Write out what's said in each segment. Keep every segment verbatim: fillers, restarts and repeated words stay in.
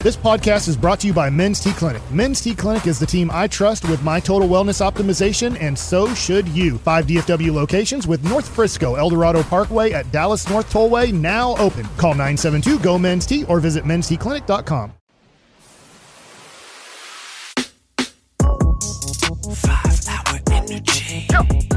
This podcast is brought to you by Men's T Clinic. Men's T Clinic is the team I trust with my total wellness optimization, and so should you. Five D F W locations with North Frisco, El Dorado Parkway at Dallas North Tollway now open. Call nine seven two, G O, Men's T or visit mens t clinic dot com. Five hour energy.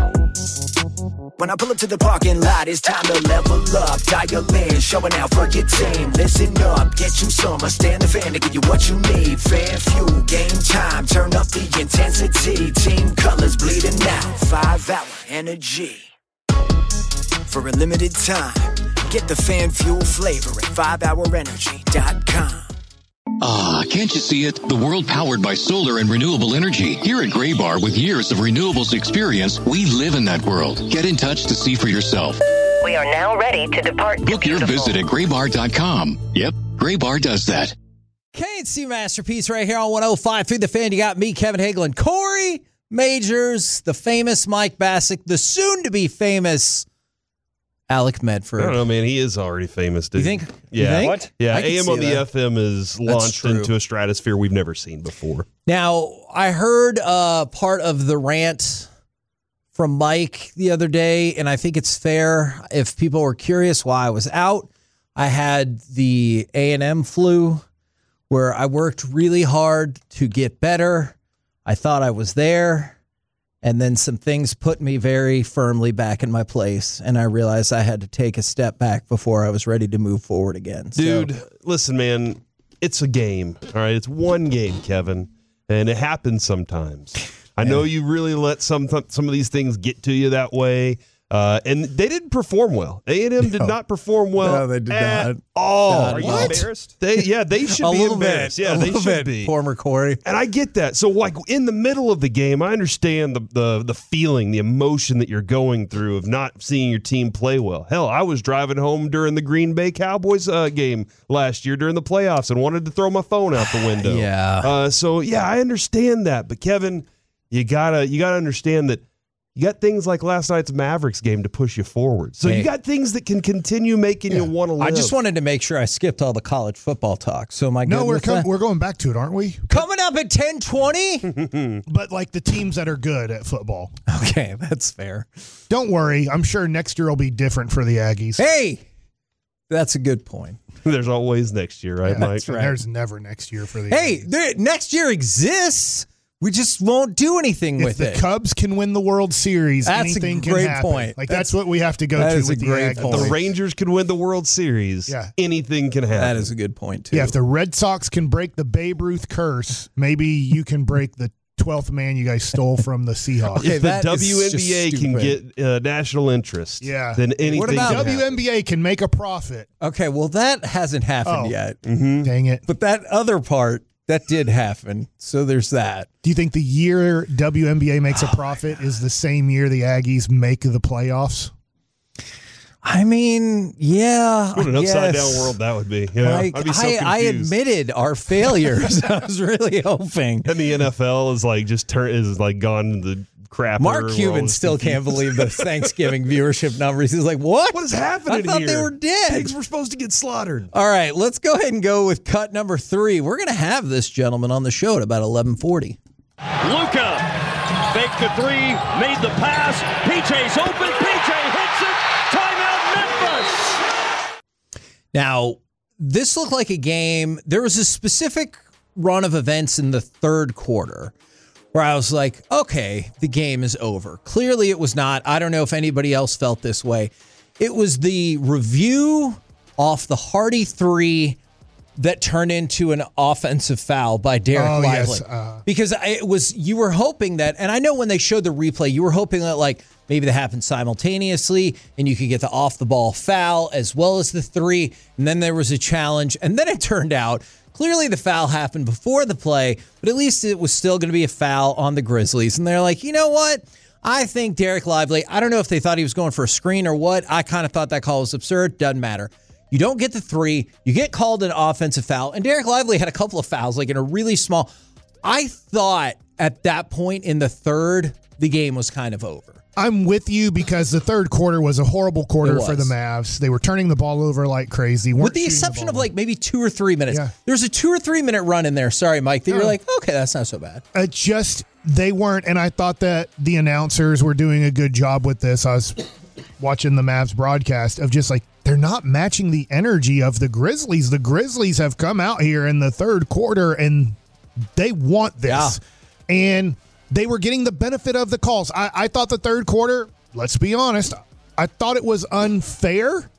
When I pull up to the parking lot, it's time to level up. Dial in, showing out for your team. Listen up, get you some. I stand the fan to give you what you need. Fan fuel, game time. Turn up the intensity. Team colors bleeding out. Five hour energy. For a limited time, get the fan fuel flavor at five hour energy dot com. Ah, can't you see it? The world powered by solar and renewable energy. Here at Gray Bar, with years of renewables experience, we live in that world. Get in touch to see for yourself. We are now ready to depart. Book your visit at gray bar dot com. Yep, Gray Bar does that. K and C Masterpiece right here on one oh five through the Fan. You got me, Kevin Hagelin, Corey Majors, the famous Mike Bassick, the soon-to-be famous Alec Medford. I don't know, man. He is already famous, dude. You think? Yeah. You think? What? Yeah. I can A M see on the that. F M is launched into a stratosphere we've never seen before. Now, I heard uh, part of the rant from Mike the other day, and I think it's fair if people were curious why I was out. I had the A and M flu where I worked really hard to get better. I thought I was there. And then some things put me very firmly back in my place, and I realized I had to take a step back before I was ready to move forward again. Dude, so, listen, man, it's a game, all right? It's one game, Kevin, and it happens sometimes. I know you really let some some of these things get to you that way, uh, and they didn't perform well. A and M did No. not perform well No, they did at not. all. Not Are at you all. embarrassed? They, yeah, they should a be little embarrassed. bit. Yeah, a they little should bit, be. former Corey. And I get that. So, like, in the middle of the game, I understand the, the the feeling, the emotion that you're going through of not seeing your team play well. Hell, I was driving home during the Green Bay Cowboys uh, game last year during the playoffs and wanted to throw my phone out the window. Yeah. Uh, so, yeah, I understand that. But, Kevin, you gotta you gotta understand that you got things like last night's Mavericks game to push you forward. So Hey. you got things that can continue making you want to live. I just wanted to make sure I skipped all the college football talk. So am I good No, we're with com- that? we're going back to it, aren't we? Coming up at ten twenty? But like the teams that are good at football. Okay, that's fair. Don't worry. I'm sure next year will be different for the Aggies. Hey, that's a good point. There's always next year, right, Yeah, Mike? that's right. There's never next year for the Hey, Aggies. there, next year exists. We just won't do anything If with the it. Cubs can win the World Series, That's a anything great can happen. point. Like That's- that's, what we have to go that to is with a the great Aggies. point. The Rangers could win the World Series. Yeah. Anything can happen. That is a good point, too. Yeah, if the Red Sox can break the Babe Ruth curse, maybe you can break the twelfth man you guys stole from the Seahawks. Okay, if the that is W N B A just can stupid. get uh, national interest, Yeah. then anything What about- can happen. W N B A can make a profit. Okay, well, that hasn't happened Oh. yet. Dang it. But that other part, that did happen. So there's that. Do you think the year W N B A makes a profit is the same year the Aggies make the playoffs? I mean, yeah. What an I upside guess. down world that would be. You know? Like, I'd be so I, I confused. admitted our failures. I was really hoping. And the N F L is like just turn is like gone to the crap. Mark Cuban still can't believe the Thanksgiving viewership numbers. He's like, what? What is happening I thought here? they were dead. Pigs were supposed to get slaughtered. All right, let's go ahead and go with cut number three. We're going to have this gentleman on the show at about eleven forty. Luka faked the three, made the pass. P J's open. P J hits it. Timeout, Memphis. Now, this looked like a game. There was a specific run of events in the third quarter where I was like, okay, the game is over. Clearly it was not. I don't know if anybody else felt this way. It was the review off the Hardy three that turned into an offensive foul by Derek Oh, Lively. yes, uh, because it was, you were hoping that, and I know when they showed the replay, you were hoping that like maybe that happened simultaneously and you could get the off the ball foul as well as the three. And then there was a challenge. And then it turned out clearly the foul happened before the play, but at least it was still going to be a foul on the Grizzlies. And they're like, you know what? I think Derek Lively, I don't know if they thought he was going for a screen or what. I kind of thought that call was absurd. Doesn't matter. You don't get the three. You get called an offensive foul. And Derek Lively had a couple of fouls, like in a really small. I thought at that point in the third, the game was kind of over. I'm with you because the third quarter was a horrible quarter It for the was. Mavs. They were turning the ball over like crazy. weren't With the shooting exception ball of like maybe two or three minutes. Yeah. There's a two or three minute run in there. Sorry, Mike. That you're Oh. like, okay, that's not so bad. It just they weren't, and I thought that the announcers were doing a good job with this. I was watching the Mavs broadcast of just like they're not matching the energy of the Grizzlies. The Grizzlies have come out here in the third quarter and they want this, Yeah. and they were getting the benefit of the calls. I, I thought the third quarter, let's be honest, I thought it was unfair,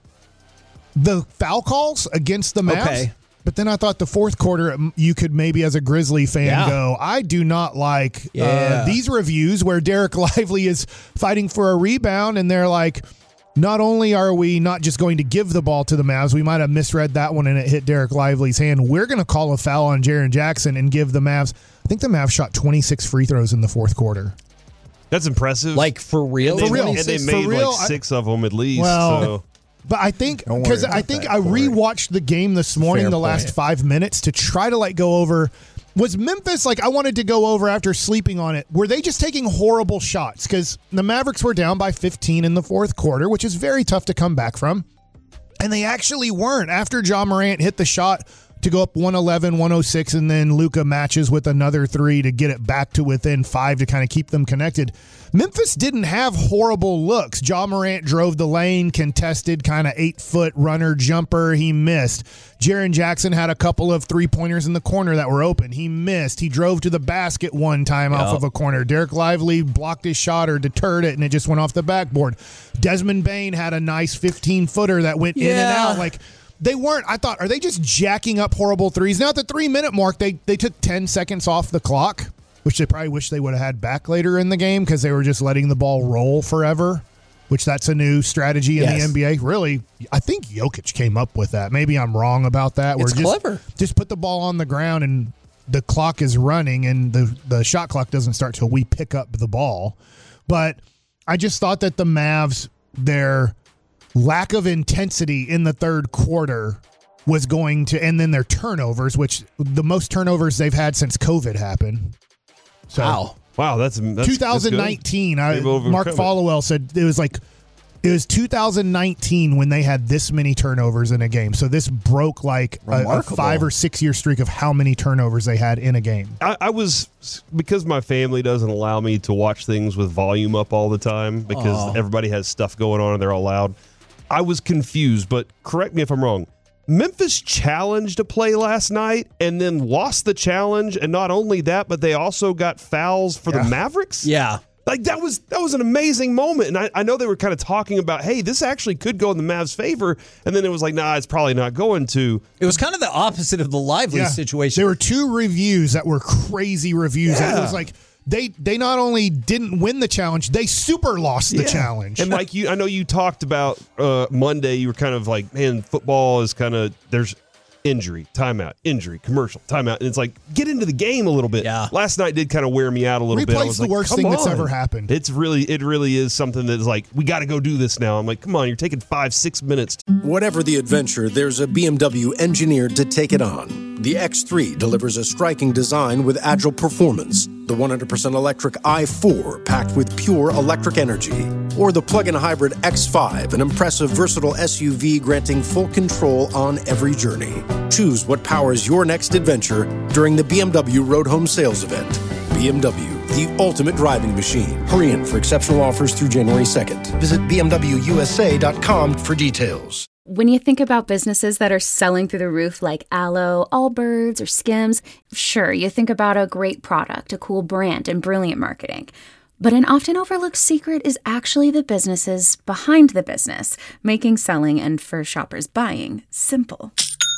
the foul calls against the Mavs. Okay. But then I thought the fourth quarter, you could maybe as a Grizzly fan Yeah. go, I do not like Yeah. uh, these reviews where Derek Lively is fighting for a rebound and they're like, not only are we not just going to give the ball to the Mavs, we might have misread that one and it hit Derek Lively's hand. We're going to call a foul on Jaren Jackson and give the Mavs. I think the Mavs shot twenty-six free throws in the fourth quarter. That's impressive. Like for real? and they, For real. and they For made real, like I- six of them at least. Well, so. But I think Don't worry because I about think that, I Corey. rewatched the game this morning, Fair the last point. five minutes to try to like go over. Was Memphis like I wanted to go over after sleeping on it? Were they just taking horrible shots? Because the Mavericks were down by fifteen in the fourth quarter, which is very tough to come back from. And they actually weren't. After Ja Morant hit the shot to go up one eleven, one oh six, and then Luka matches with another three to get it back to within five to kind of keep them connected. Memphis didn't have horrible looks. Ja Morant drove the lane, contested, kind of eight-foot runner jumper. He missed. Jaren Jackson had a couple of three-pointers in the corner that were open. He missed. He drove to the basket one time off Yep. of a corner. Derek Lively blocked his shot or deterred it, and it just went off the backboard. Desmond Bane had a nice fifteen-footer that went in and Yeah. out. Like, they weren't. I thought, are they just jacking up horrible threes? Now at the three-minute mark, they they took ten seconds off the clock, which they probably wish they would have had back later in the game because they were just letting the ball roll forever, which that's a new strategy in Yes. the N B A. Really, I think Jokic came up with that. Maybe I'm wrong about that. It's just, clever. Just put the ball on the ground and the clock is running and the, the shot clock doesn't start till we pick up the ball. But I just thought that the Mavs, their lack of intensity in the third quarter was going to, and then their turnovers, which the most turnovers they've had since COVID happened. So Wow. Wow, that's, that's twenty nineteen. That's I, good. They've overcome Mark it. Followell said it was like it was two thousand nineteen when they had this many turnovers in a game. So this broke like a, a Remarkable. five or six year streak of how many turnovers they had in a game. I, I was because my family doesn't allow me to watch things with volume up all the time because Oh. everybody has stuff going on and they're all loud. I was confused, but correct me if I'm wrong. Memphis challenged a play last night and then lost the challenge, and not only that, but they also got fouls for Yeah. the Mavericks. Yeah. Like that was that was an amazing moment, and I, I know they were kind of talking about, hey, this actually could go in the Mavs' favor, and then it was like, nah, it's probably not going to. It was kind of the opposite of the Lively situation. There were two reviews that were crazy reviews. And it Yeah. was like they they not only didn't win the challenge, they super lost the Yeah. challenge. And Mike, you I know you talked about uh, Monday. You were kind of like, man, football is kind of there's injury, timeout, injury, commercial, timeout, and it's like get into the game a little bit. Yeah. Last night did kind of wear me out a little bit. I Replay's was the like, worst come thing that's on. ever happened. It's really, it really is something that is like we got to go do this now. I'm like, come on, you're taking five, six minutes. Whatever the adventure, there's a B M W engineered to take it on. The X three delivers a striking design with agile performance. The one hundred percent electric i four, packed with pure electric energy. Or the plug-in hybrid X five, an impressive, versatile S U V granting full control on every journey. Choose what powers your next adventure during the B M W Road Home Sales Event. B M W, the ultimate driving machine. Hurry in for exceptional offers through January second. Visit b m w u s a dot com for details. When you think about businesses that are selling through the roof like Aloe, Allbirds, or Skims, sure, you think about a great product, a cool brand, and brilliant marketing. But an often overlooked secret is actually the businesses behind the business, making selling and for shoppers buying simple.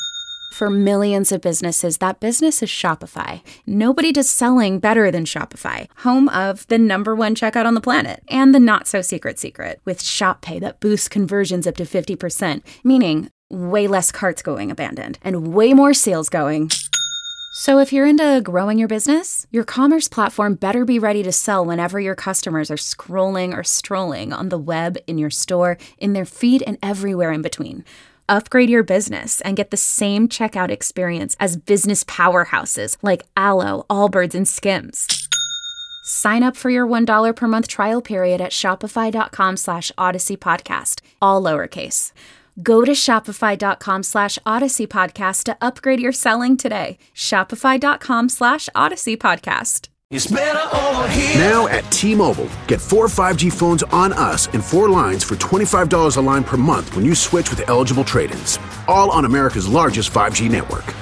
For millions of businesses, that business is Shopify. Nobody does selling better than Shopify, home of the number one checkout on the planet, and the not-so-secret secret, with Shop Pay that boosts conversions up to fifty percent, meaning way less carts going abandoned, and way more sales going. So if you're into growing your business, your commerce platform better be ready to sell whenever your customers are scrolling or strolling on the web, in your store, in their feed, and everywhere in between. Upgrade your business and get the same checkout experience as business powerhouses like Aloe, Allbirds, and Skims. Sign up for your one dollar per month trial period at shopify.com slash Odyssey Podcast, all lowercase. Go to shopify.com slash Odyssey Podcast to upgrade your selling today. Shopify.com slash Odyssey Podcast. It's better over here. Now at T-Mobile, get four five G phones on us and four lines for twenty-five dollars a line per month when you switch with eligible trade-ins. All on America's largest five G network.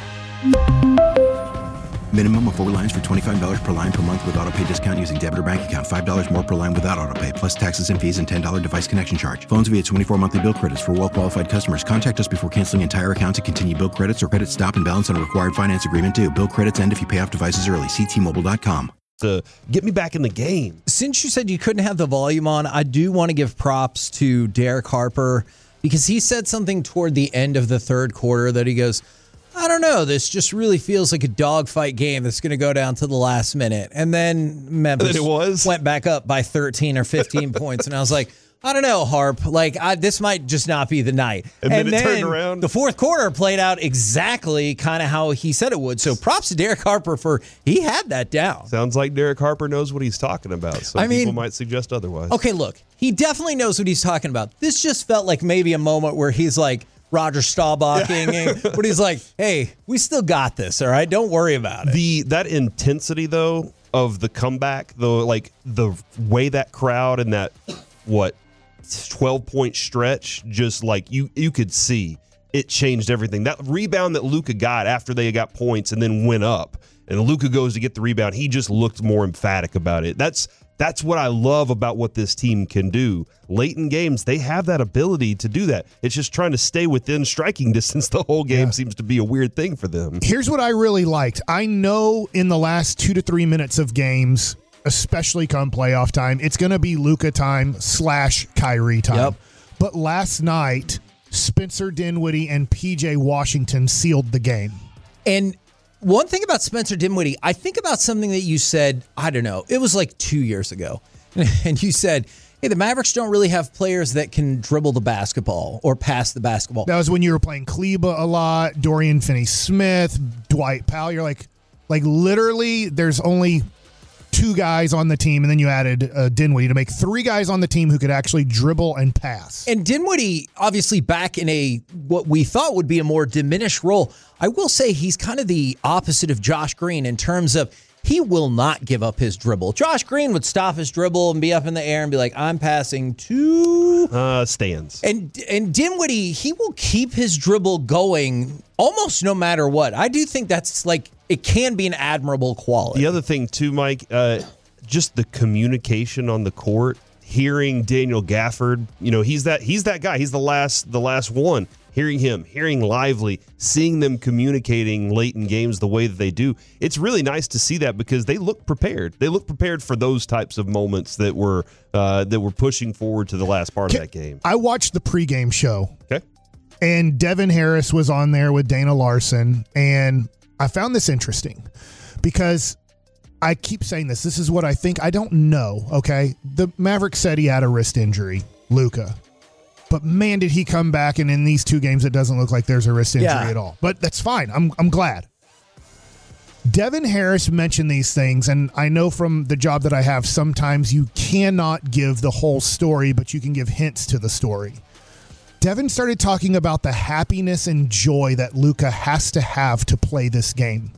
Minimum of four lines for twenty-five dollars per line per month with autopay discount using debit or bank account. five dollars more per line without autopay, plus taxes and fees and ten dollars device connection charge. Phones via twenty-four monthly bill credits for well-qualified customers. Contact us before canceling entire account to continue bill credits or credit stop and balance on a required finance agreement due. Bill credits end if you pay off devices early. See T Mobile dot com. To get me back in the game. Since you said you couldn't have the volume on, I do want to give props to Derek Harper because he said something toward the end of the third quarter that he goes, I don't know, this just really feels like a dogfight game that's going to go down to the last minute. And then Memphis and it was. went back up by thirteen or fifteen points. And I was like, I don't know, Harp. Like, I, this might just not be the night. And, and then it then turned around. The fourth quarter played out exactly kind of how he said it would. So props to Derek Harper for he had that down. Sounds like Derek Harper knows what he's talking about. Some I mean, people might suggest otherwise. Okay, look, he definitely knows what he's talking about. This just felt like maybe a moment where he's like Roger Staubaching, yeah. But he's like, hey, we still got this, all right? Don't worry about it. The that intensity, though, of the comeback, though, like the way that crowd and that, what, twelve-point stretch, just like you you could see it changed everything. That rebound that Luka got after they got points and then went up, and Luka goes to get the rebound, he just looked more emphatic about it. That's that's what I love about what this team can do. Late in games, they have that ability to do that. It's just trying to stay within striking distance the whole game yeah. seems to be a weird thing for them. Here's what I really liked. I know in the last two to three minutes of games, especially come playoff time, it's going to be Luka time slash Kyrie time. Yep. But last night, Spencer Dinwiddie and P J Washington sealed the game. And one thing about Spencer Dinwiddie, I think about something that you said, I don't know, it was like two years ago. And you said, hey, the Mavericks don't really have players that can dribble the basketball or pass the basketball. That was when you were playing Kleba a lot, Dorian Finney-Smith, Dwight Powell. You're like, like literally there's only two guys on the team, and then you added uh, Dinwiddie to make three guys on the team who could actually dribble and pass. And Dinwiddie, obviously back in a what we thought would be a more diminished role. I will say he's kind of the opposite of Josh Green in terms of he will not give up his dribble. Josh Green would stop his dribble and be up in the air and be like, I'm passing to uh, stands. And and Dinwiddie, he will keep his dribble going almost no matter what. I do think that's like, it can be an admirable quality. The other thing too, Mike, uh, just the communication on the court, hearing Daniel Gafford, you know, he's that he's that guy. He's the last the last one. Hearing him, hearing Lively, seeing them communicating late in games the way that they do, it's really nice to see that because they look prepared. They look prepared for those types of moments that were uh, that were pushing forward to the last part Can, of that game. I watched the pregame show. Okay. And Devin Harris was on there with Dana Larson, and I found this interesting because I keep saying this. This is what I think. I don't know, okay? The Mavericks said he had a wrist injury, Luka. But, man, did he come back, and in these two games, it doesn't look like there's a wrist injury yeah. at all. But that's fine. I'm I'm glad. Devin Harris mentioned these things, and I know from the job that I have, sometimes you cannot give the whole story, but you can give hints to the story. Devin started talking about the happiness and joy that Luka has to have to play this game.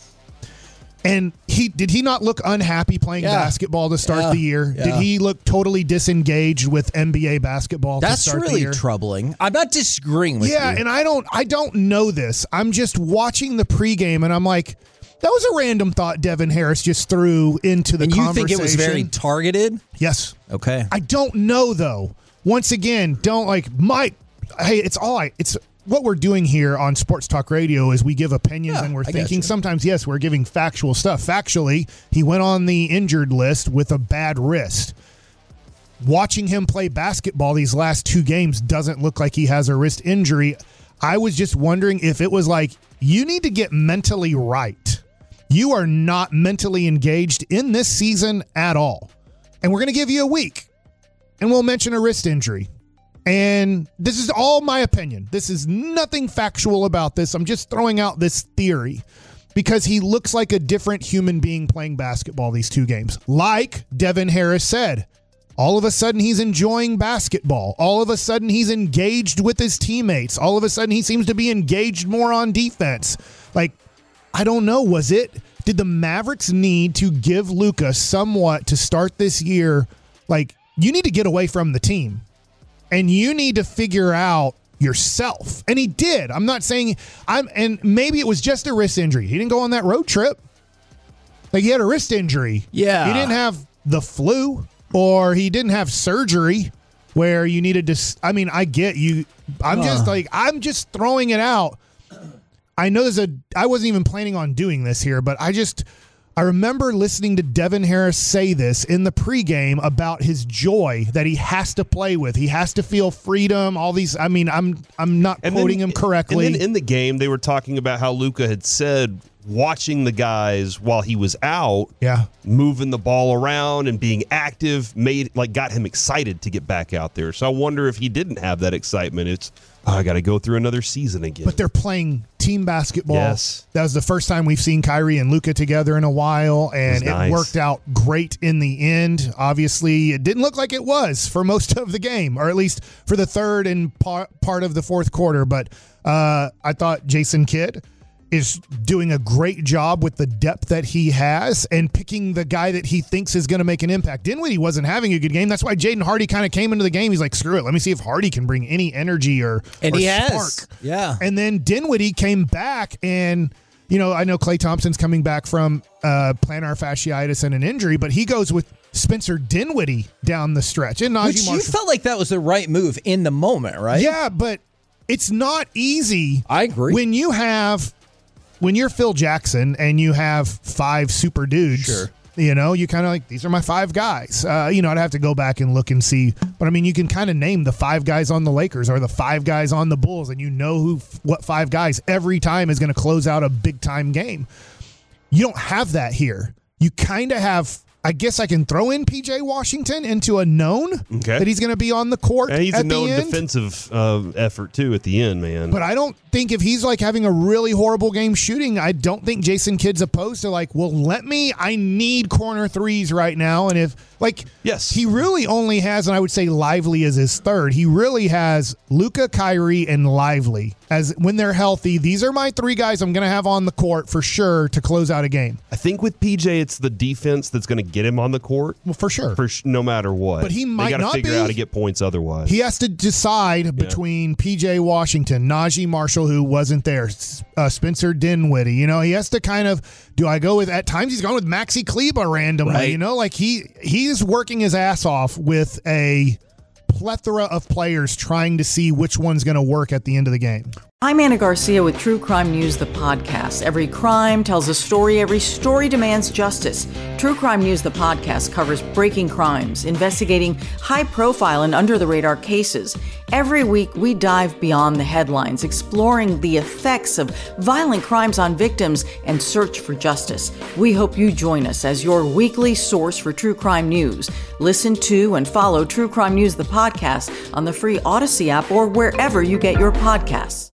And he did he not look unhappy playing yeah. basketball to start yeah. the year? Yeah. Did he look totally disengaged with N B A basketball That's to start really the year? troubling. I'm not disagreeing with yeah, you. Yeah, and I don't I don't know this. I'm just watching the pregame, and I'm like, that was a random thought Devin Harris just threw into the and you conversation. think it was very targeted? Yes. Okay. I don't know, though. Once again, don't like my hey, it's all I it's what we're doing here on Sports Talk Radio is we give opinions yeah, and we're I thinking sometimes, yes, we're giving factual stuff. Factually, he went on the injured list with a bad wrist. Watching him play basketball these last two games doesn't look like he has a wrist injury. I was just wondering if it was like, you need to get mentally right. You are not mentally engaged in this season at all. And we're going to give you a week. And we'll mention a wrist injury. And this is all my opinion. This is nothing factual about this. I'm just throwing out this theory because he looks like a different human being playing basketball these two games. Like Devin Harris said, all of a sudden he's enjoying basketball. All of a sudden he's engaged with his teammates. All of a sudden he seems to be engaged more on defense. Like, I don't know, was it, did the Mavericks need to give Luka somewhat to start this year? Like, you need to get away from the team and you need to figure out yourself. And he did. I'm not saying I'm, and maybe it was just a wrist injury. He didn't go on that road trip. Like, he had a wrist injury. Yeah. He didn't have the flu or he didn't have surgery where you needed to. I mean, I get you. I'm uh. just like, I'm just throwing it out. I know there's a, I wasn't even planning on doing this here, but I just, I remember listening to Devin Harris say this in the pregame about his joy that he has to play with. He has to feel freedom, all these. I mean, I'm I'm not and quoting then, him correctly. And then in the game, they were talking about how Luka had said watching the guys while he was out, yeah, moving the ball around and being active, made like got him excited to get back out there. So I wonder if he didn't have that excitement. It's, oh, I got to go through another season again. But they're playing team basketball. Yes. That was the first time we've seen Kyrie and Luka together in a while, and it, nice. it worked out great in the end. Obviously, it didn't look like it was for most of the game, or at least for the third and par- part of the fourth quarter. But uh, I thought Jason Kidd is doing a great job with the depth that he has and picking the guy that he thinks is going to make an impact. Dinwiddie wasn't having a good game. That's why Jaden Hardy kind of came into the game. He's like, screw it. Let me see if Hardy can bring any energy or, and or he spark. Has. Yeah. And then Dinwiddie came back and, you know, I know Klay Thompson's coming back from uh, plantar fasciitis and an injury, but he goes with Spencer Dinwiddie down the stretch. And Najee Which Marshall. You felt like that was the right move in the moment, right? Yeah, but it's not easy. I agree. When you have... When you're Phil Jackson and you have five super dudes, sure. you know, you kind of like, these are my five guys. Uh, you know, I'd have to go back and look and see. But, I mean, you can kind of name the five guys on the Lakers or the five guys on the Bulls, and you know who, what five guys every time is going to close out a big-time game. You don't have that here. You kind of have, I guess I can throw in P J Washington into a known okay. that he's going to be on the court and he's at a known the end. defensive uh, effort, too, at the end, man. But I don't think if he's like having a really horrible game shooting, I don't think Jason Kidd's opposed to like, well, let me, I need corner threes right now. And if like, yes, he really only has, and I would say Lively is his third. He really has Luka, Kyrie, and Lively as when they're healthy. These are my three guys I'm going to have on the court for sure to close out a game. I think with P J, it's the defense that's going to get him on the court. Well, for sure. For sh- no matter what. But he might they not figure be. out how to get points otherwise. He has to decide yeah. between P J Washington, Najee Marshall, who wasn't there, uh, Spencer Dinwiddie. You know, he has to kind of, do I go with, at times he's gone with Maxi Kleber randomly. Right. You know, like he he's working his ass off with a plethora of players trying to see which one's going to work at the end of the game. I'm Anna Garcia with True Crime News, the podcast. Every crime tells a story. Every story demands justice. True Crime News, the podcast, covers breaking crimes, investigating high-profile and under-the-radar cases. Every week, we dive beyond the headlines, exploring the effects of violent crimes on victims and search for justice. We hope you join us as your weekly source for true crime news. Listen to and follow True Crime News, the podcast, on the free Odyssey app or wherever you get your podcasts.